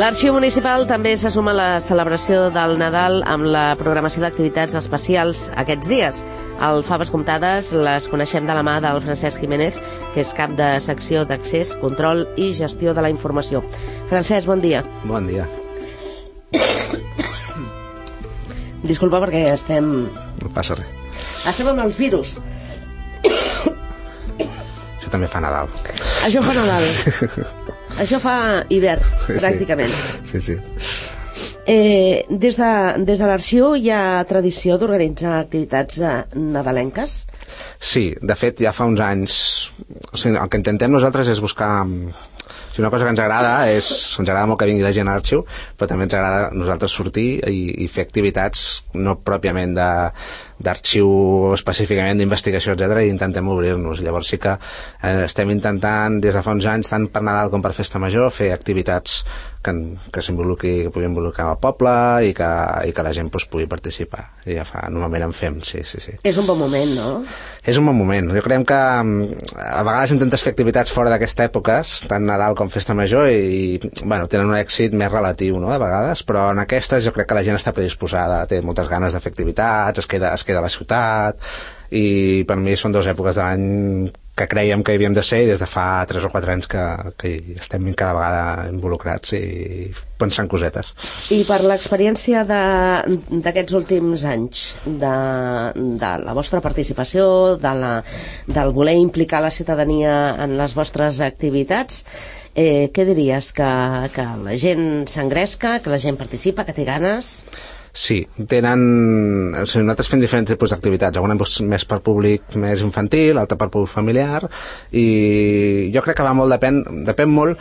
L'Arxiu Municipal també se suma a la celebració del Nadal amb la programació d'activitats especials aquests dies. Al Faves Comptades les coneixem de la mà del Francesc Jiménez, que és cap de secció d'accés, control i gestió de la informació. Francesc, bon dia. Bon dia. Disculpa perquè estem... No passa res. Estem amb els virus. Això també fa Nadal. Això fa Nadal. Això fa hivern, pràcticament. Sí. Des de l'arxiu hi ha tradició d'organitzar activitats nadalenques? Sí, de fet ja fa uns anys, o sigui, el que intentem nosaltres és buscar, si una cosa que ens agrada molt que vingui la gent a l'arxiu, però també ens agrada nosaltres sortir i fer activitats no pròpiament d'arxiu específicament d'investigació, etc. I intentem obrir-nos. Llavors sí que estem intentant des de fa uns anys, tant per Nadal com per Festa Major, fer activitats que pugui involucrar el poble i que la gent pugui participar. I normalment en fem, sí. És un bon moment, no? És un bon moment. Jo crec que a vegades intentes fer activitats fora d'aquestes èpoques, tant Nadal com Festa Major, i tenen un èxit més relatiu, no?, de vegades, però en aquestes jo crec que la gent està predisposada, té moltes ganes de fer activitats, es queda a la ciutat, i per mi són 2 èpoques de l'any que creiem que hi havíem de ser, i des de fa 3 o 4 anys que hi estem cada vegada involucrats i pensant cosetes. I per l'experiència d'aquests últims anys, de la vostra participació, del voler implicar la ciutadania en les vostres activitats, què diries? Que la gent s'engresca, que la gent participa, que té ganes? Sí, nosaltres fem diferents tipus d'activitats, alguna més per públic més infantil, altra per públic familiar, i jo crec que va molt, depèn molt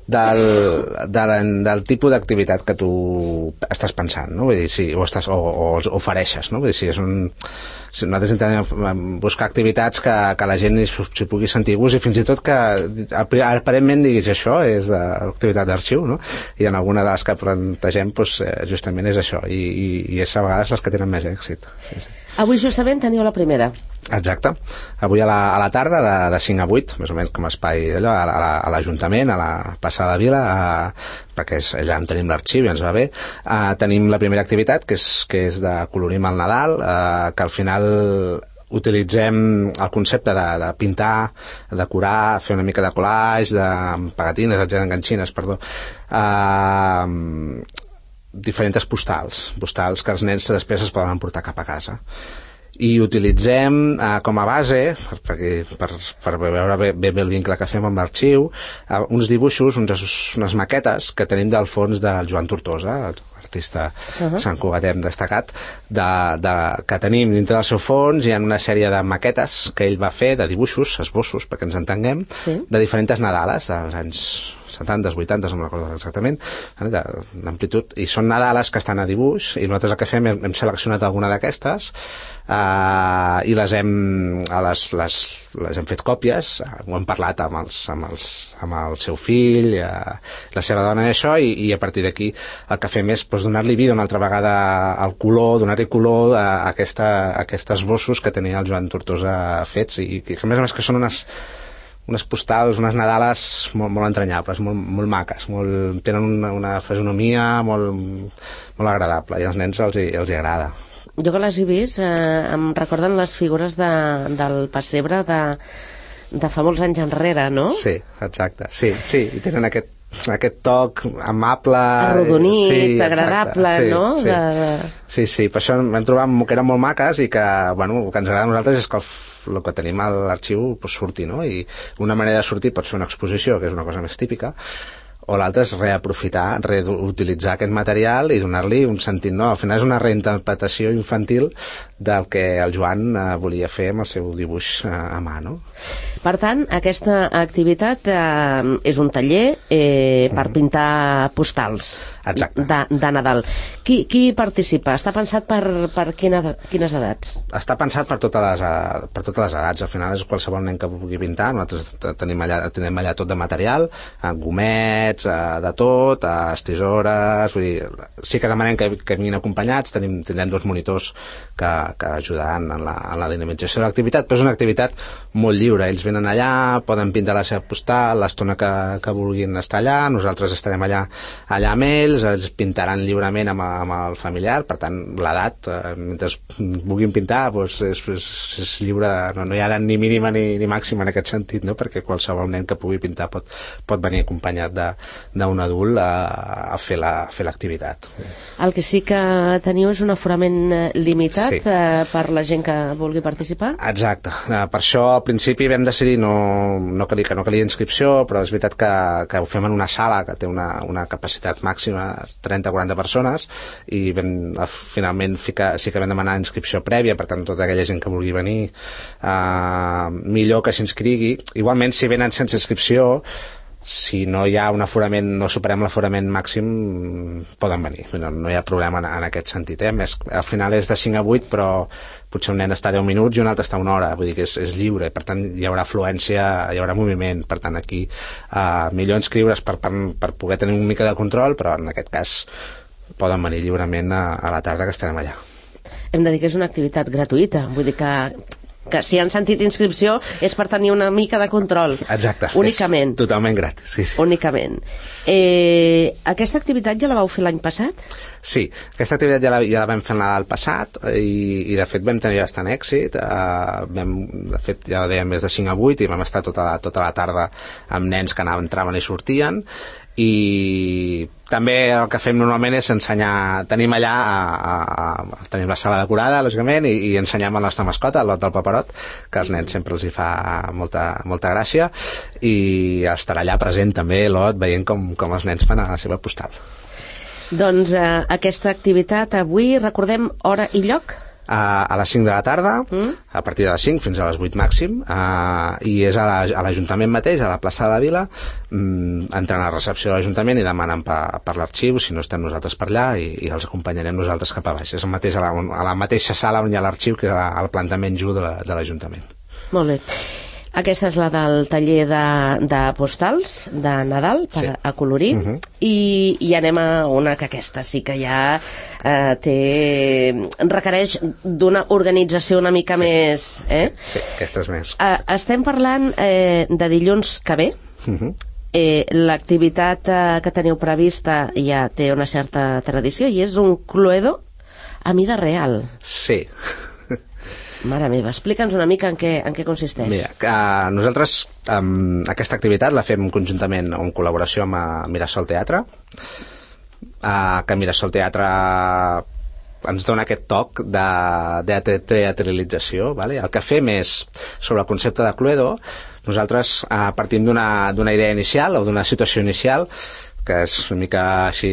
del tipus d'activitat que tu estàs pensant, no? Vull dir, o ofereixes, no? Vull dir, nosaltres intentem buscar activitats que la gent s'hi pugui sentir gust, i fins i tot que aparentment diguis això és activitat d'arxiu, no? I en alguna de les que plantegem justament és això, i és a vegades les que tenen més èxit. Sí. Avui justament teniu la primera. Exacte. Avui a la tarda de 5 a 8, més o menys com a espai allò, a l'Ajuntament, a la plaça de la Vila, perquè allà en tenim l'arxiu i ens va bé. Tenim la primera activitat, que és de colorir al Nadal, que al final utilitzem el concepte de pintar, decorar, fer una mica de collage, de pegatines, enganxines, diferents postals que els nens després es poden emportar cap a casa, i utilitzem com a base per veure bé el vincle que fem amb l'arxiu, uns dibuixos, unes maquetes que tenim del fons del Joan Tortosa, artista santcugatenc destacat, que tenim dintre del seu fons. Hi ha una sèrie de maquetes que ell va fer, de dibuixos, esbossos, perquè ens entenguem, de diferents Nadales dels anys 70, 80, no me'n recordo exactament, d'amplitud, i són Nadales que estan a dibuix, i nosaltres el que fem, hem seleccionat alguna d'aquestes i les hem fet còpies, ho hem parlat amb el seu fill, la seva dona, i això, i a partir d'aquí el que fem és donar-li vida una altra vegada al color, donar-li color a aquests esbossos que tenia el Joan Tortosa fets, i que a més que són unes postals, unes Nadales molt entranyables, molt maques, tenen una fisonomia molt agradable, i als nens els agrada. Jo que les he vist em recorden les figures del pessebre de fa molts anys enrere, no? Sí, exacte, sí, i tenen aquest toc amable, arrodonit, agradable, no? Sí, per això vam trobar que eren molt maques, i que el que ens agrada a nosaltres és que el que tenim a l'arxiu surti, no? I una manera de sortir pot ser una exposició, que és una cosa més típica, o l'altre és reaprofitar, reutilitzar aquest material i donar-li un sentit nou. Al final és una reinterpretació infantil del que el Joan volia fer amb el seu dibuix a mà, no? Per tant, aquesta activitat és un taller per pintar postals. de Nadal. Qui participa? Està pensat per quines edats? Està pensat per totes les edats. Al final és qualsevol nen que vulgui pintar. Nosaltres tenim allà tot de material, gomets, de tot, tisores, vull dir, sí que demanem que vinguin acompanyats, tindrem 2 monitors que ajudaran en la dinamització de l'activitat, però és una activitat molt lliure. Ells venen allà, poden pintar la seva postal l'estona que vulguin estar allà, nosaltres estarem allà amb ells, els pintaran lliurement amb el familiar, per tant l'edat, mentre vulguin pintar, doncs és lliure, no hi ha edat ni mínima ni màxima en aquest sentit, no? Perquè qualsevol nen que pugui pintar pot venir acompanyat d'un adult a fer l'activitat. El que sí que teniu és un aforament limitat, sí, per la gent que vulgui participar? Exacte. Per això al principi vam decidir no calia inscripció, però és veritat que ho fem en una sala que té una capacitat màxima de 30-40 persones i finalment sí que vam demanar inscripció prèvia, per tant tota aquella gent que vulgui venir millor que s'inscrigui. Igualment, si venen sense inscripció, si no hi ha un aforament, no superem l'aforament màxim, poden venir, no hi ha problema en aquest sentit, Més, al final és de 5 a 8, però potser un nen està 10 minuts i un altre està 1 hora, vull dir que és lliure, per tant hi haurà afluència, hi haurà moviment, per tant aquí millor inscriure's per poder tenir una mica de control, però en aquest cas poden venir lliurement a la tarda que estarem allà. Hem de dir que és una activitat gratuïta, vull dir que si han sentit inscripció és per tenir una mica de control. Exacte, únicament. És totalment gratis. Sí. Únicament. Aquesta activitat ja la vau fer l'any passat? Sí, aquesta activitat ja la vam fer l'any passat i de fet vam tenir bastant èxit. De fet ja dèiem més de 5 a 8 i vam estar tota la tarda amb nens que entraven i sortien, i també el que fem normalment és ensenyar, tenim allà tenim la sala decorada lògicament i ensenyem la nostra mascota, el lot del paperot, que als nens sempre els hi fa molta gràcia, i estarà allà present també l'Ot veient com els nens fan a la seva postal. Doncs aquesta activitat avui, recordem hora i lloc? A les 5 de la tarda, a partir de les 5 fins a les 8 màxim, i és a l'Ajuntament mateix, a la plaça de la Vila. Entren a la recepció de l'Ajuntament i demanen per l'arxiu, si no estem nosaltres per allà, i els acompanyarem nosaltres cap a baix. És a la mateixa sala on hi ha l'arxiu, que és al plantament Ju de l'Ajuntament. Molt bé. Aquesta és la del taller de postals de Nadal per acolorir, i anem a una que aquesta sí que ja requereix d'una organització una mica més. Sí, aquesta és més. Estem parlant de dilluns que ve. L'activitat que teniu prevista ja té una certa tradició i és un Cluedo a mida real. Sí. Mare meva, explica'ns una mica en què consisteix. Mira, nosaltres aquesta activitat la fem conjuntament o en col·laboració amb Mirasol Teatre, que Mirasol Teatre ens dona aquest toc de teatralització, vale? El que fem és, sobre el concepte de Cluedo, nosaltres partim d'una idea inicial o d'una situació inicial que és una mica així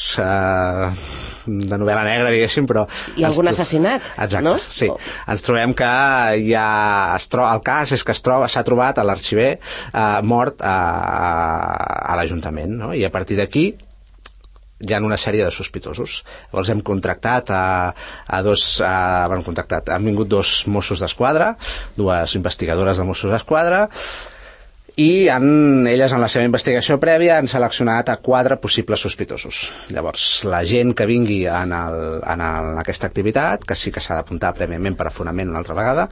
de novel·la negra, diguéssim, però... I algun assassinat, exacte, no? Sí. Ens trobem que el cas és que s'ha trobat a l'arxiver mort a l'Ajuntament, no? I a partir d'aquí hi ha una sèrie de sospitosos. Llavors hem contractat han vingut 2 Mossos d'Esquadra, 2 investigadores de Mossos d'Esquadra, i elles en la seva investigació prèvia han seleccionat a 4 possibles sospitosos. Llavors la gent que vingui en aquesta activitat, que sí que s'ha d'apuntar prèviament per afonament una altra vegada,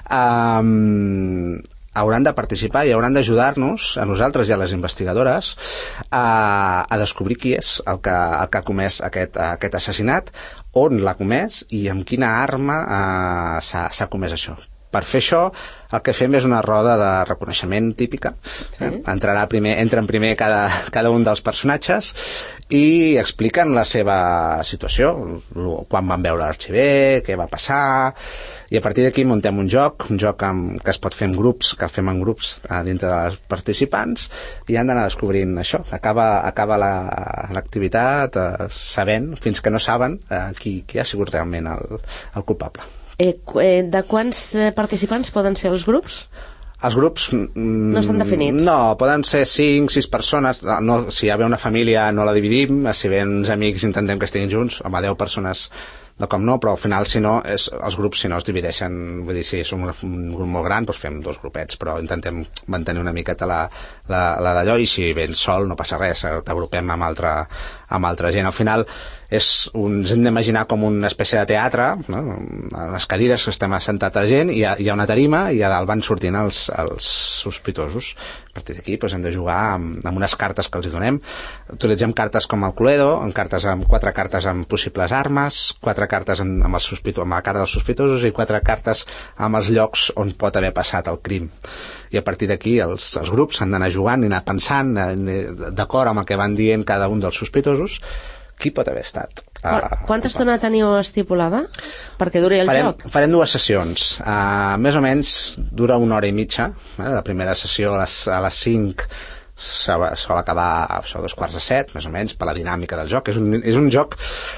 hauran de participar i hauran d'ajudar-nos a nosaltres i a les investigadores a descobrir qui és el que ha comès aquest assassinat, on l'ha comès i amb quina arma s'ha comès això. Per fer això, el que fem és una roda de reconeixement típica. Entren primer cada un dels personatges i expliquen la seva situació, quan van veure l'arxiver, què va passar, i a partir d'aquí muntem un joc que es pot fer en grups, que fem en grups dintre dels participants, i han d'anar descobrint això. Acaba l'activitat sabent, fins que no saben, qui ha sigut realment el culpable. De quants participants poden ser els grups? Els grups... No estan definits? No, poden ser 5, 6 persones. No, si hi ha una família no la dividim, si ve uns amics intentem que estiguin junts, home, 10 persones de com no, però al final si no, els grups si no es divideixen, vull dir, si som un grup molt gran doncs fem 2 grupets, però intentem mantenir una miqueta la d'allò, i si vens sol no passa res, t'agrupem amb altra gent. Al final ens hem d'imaginar com una espècie de teatre, no? A les cadires estem assentats a gent, hi ha una tarima i a dalt van sortint els sospitosos. A partir d'aquí doncs, hem de jugar amb unes cartes que els hi donem. Utilitzem cartes com el Cluedo, amb 4 cartes amb possibles armes, 4 cartes amb la cara dels sospitosos i 4 cartes amb els llocs on pot haver passat el crim. I a partir d'aquí els grups han d'anar jugant i anar pensant d'acord amb el que van dient cada un dels sospitosos qui pot haver estat. Quanta estona teniu estipulada perquè duri el joc? Farem 2 sessions. Més o menys dura 1 hora i mitja. La primera sessió a les 5 sol acabar a 6:45, més o menys, per la dinàmica del joc. És un joc...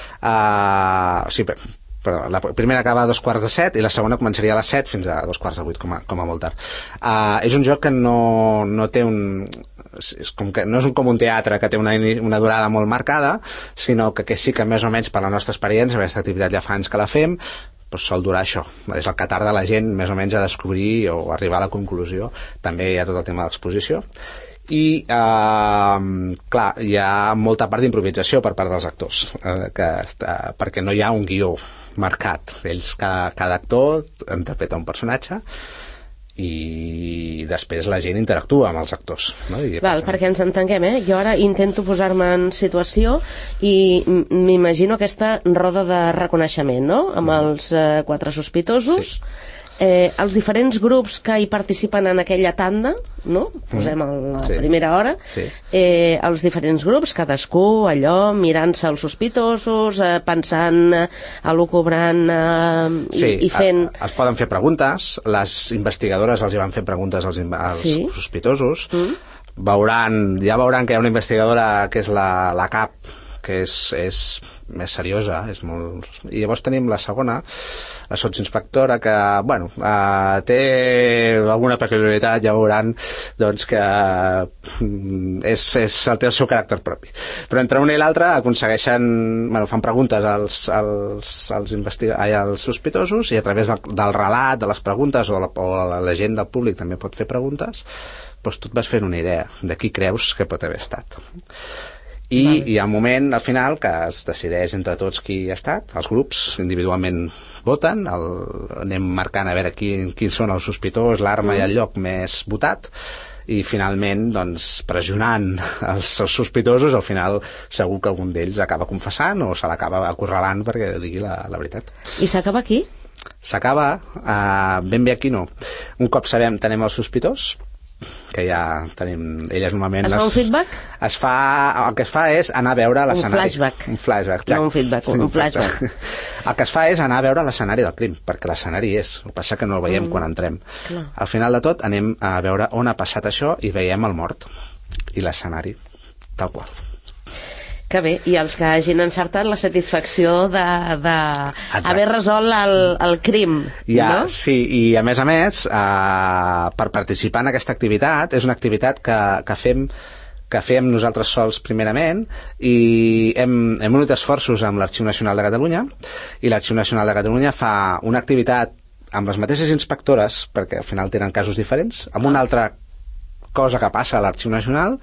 Però la primera acaba a 6:45 i la segona començaria a les 7 fins a 7:45 com a molt tard. És un joc que no té no és com un teatre que té una durada molt marcada, sinó que sí que més o menys per la nostra experiència, aquesta activitat ja fa anys que la fem, doncs sol durar això. És el que tarda la gent més o menys a descobrir o arribar a la conclusió. També hi ha tot el tema de l'exposició. I clar, hi ha molta part d'improvisació per part dels actors, perquè no hi ha un guió marcat. Cada actor interpreta un personatge i després la gent interactua amb els actors, no? Perquè ens entenguem, jo ara intento posar-me en situació i m'imagino aquesta roda de reconeixement, no? Amb els 4 sospitosos, els diferents grups que hi participen en aquella tanda, no? Posem la primera hora, els diferents grups, cadascú allò mirant-se els sospitosos, pensant, elucubrant i fent... Es poden fer preguntes, les investigadores els hi van fer preguntes als sospitosos, ja veuran que hi ha una investigadora que és la cap, que és més seriosa, i llavors tenim la segona, la sotsinspectora, que té alguna peculiaritat, ja veuran doncs que té el seu caràcter propi, però entre una i l'altra aconsegueixen, fan preguntes als sospitosos, i a través del relat, de les preguntes, o la gent del públic també pot fer preguntes, doncs tu et vas fent una idea de qui creus que pot haver estat. I hi ha un moment al final que es decideix entre tots qui ha estat. Els grups individualment voten, anem marcant a veure quins són els sospitós, l'arma i el lloc més votat, i finalment doncs, pressionant els sospitosos, al final segur que algun d'ells acaba confessant o se l'acaba acorralant perquè digui la veritat. I s'acaba aquí? S'acaba ben bé aquí no. Un cop tenem el sospitós, que ja tenim, elles normalment... Es fa un feedback? El que es fa és anar a veure l'escenari. Un flashback, no un feedback, un flashback. El que es fa és anar a veure l'escenari del crim, perquè l'escenari és, el que passa que no el veiem quan entrem. Al final de tot anem a veure on ha passat això i veiem el mort i l'escenari, tal qual. Que bé, i els que hagin encertat la satisfacció d'haver resolt el crim, no? Sí, i a més, per participar en aquesta activitat, és una activitat que fem nosaltres sols primerament, i hem unit esforços amb l'Arxiu Nacional de Catalunya, i l'Arxiu Nacional de Catalunya fa una activitat amb les mateixes inspectores, perquè al final tenen casos diferents, amb una altra cosa que passa a l'Arxiu Nacional,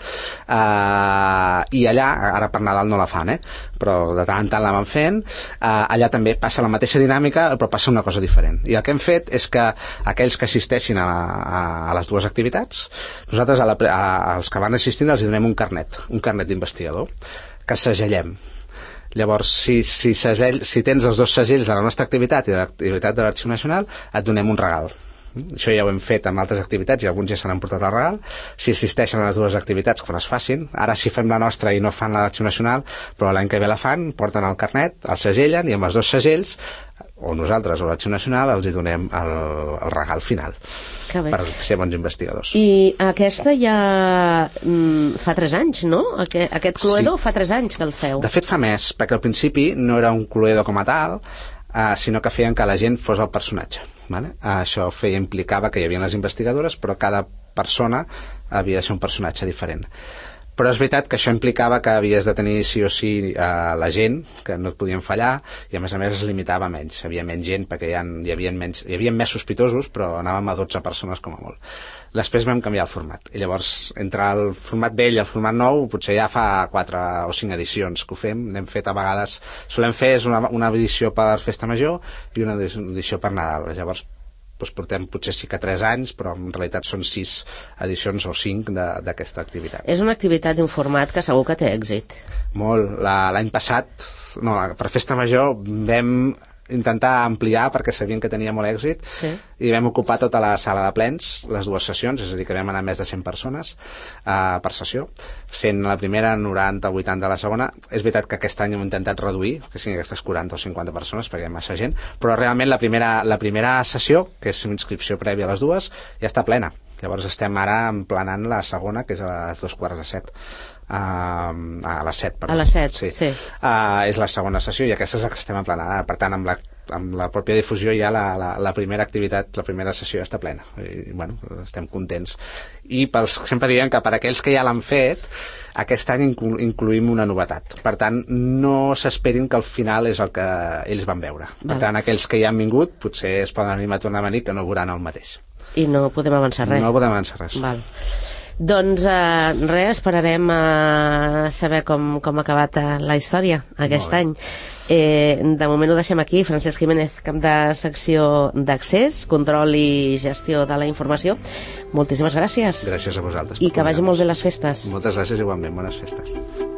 i allà, ara per Nadal no la fan, però de tant en tant la van fent, allà també passa la mateixa dinàmica, però passa una cosa diferent. I el que hem fet és que aquells que assisteixin a les dues activitats, nosaltres als que van assistint els donem un carnet d'investigador, que segellem. Llavors, si tens els 2 segells de la nostra activitat i de l'activitat de l'Arxiu Nacional, et donem un regal. Això ja ho hem fet amb altres activitats i alguns ja se n'han portat el regal. Si assisteixen a les dues activitats, quan es facin, ara si fem la nostra i no fan l'Arxiu Nacional, però l'any que ve la fan, porten el carnet, el segellen, i amb els 2 segells, o nosaltres o l'Arxiu Nacional, els hi donem el regal final per ser bons investigadors. I aquesta ja fa 3 anys, no? Aquest Cluedo fa 3 anys que el feu. De fet fa més, perquè al principi no era un Cluedo com a tal, sinó que feien que la gent fos el personatge. Vale? Això implicava que hi havia les investigadores, però cada persona havia de ser un personatge diferent. Però és veritat que això implicava que havies de tenir sí o sí la gent, que no et podien fallar, i a més es limitava menys. Hi havia menys gent perquè hi havia més sospitosos, però anàvem a 12 persones com a molt. Després vam canviar el format, i llavors entre el format vell i el format nou potser ja fa 4 o 5 edicions que ho fem. N'hem fet a vegades, solem fer una edició per Festa Major i una edició per Nadal. Llavors portem potser sí que 3 anys, però en realitat són 6 edicions o 5 d'aquesta activitat. És una activitat d'un format que segur que té èxit. Molt. L'any passat, per Festa Major, vam intentar ampliar perquè sabíem que tenia molt èxit, sí. I vam ocupar tota la sala de plens, les 2 sessions, és a dir, que vam anar més de 100 persones per sessió, sent la primera 90 o 80 la segona. És veritat que aquest any hem intentat reduir, que siguin aquestes 40 o 50 persones, perquè hi ha massa gent, però realment la primera sessió, que és inscripció prèvia a les 2, ja està plena. Llavors estem ara emplenant la segona, que és a les 2:45. A les 7, perdó. A les 7, sí. És la segona sessió i aquesta és la que estem emplenant. Per tant, amb la pròpia difusió ja la primera activitat, la primera sessió ja està plena. I, bueno, estem contents. I sempre diem que per aquells que ja l'han fet, aquest any incluïm una novetat. Per tant, no s'esperin que al final és el que ells van veure. Per tant, aquells que ja han vingut potser es poden animar a tornar a venir, que no veuran el mateix. I no podem avançar res. No podem avançar res. Val. Doncs res, esperarem a saber com ha acabat la història aquest any. De moment ho deixem aquí. Francesc Jiménez, cap de secció d'Accés, Control i Gestió de la Informació. Moltíssimes gràcies. Gràcies a vosaltres. I que vagi molt bé les festes. Moltes gràcies, igualment. Bones festes.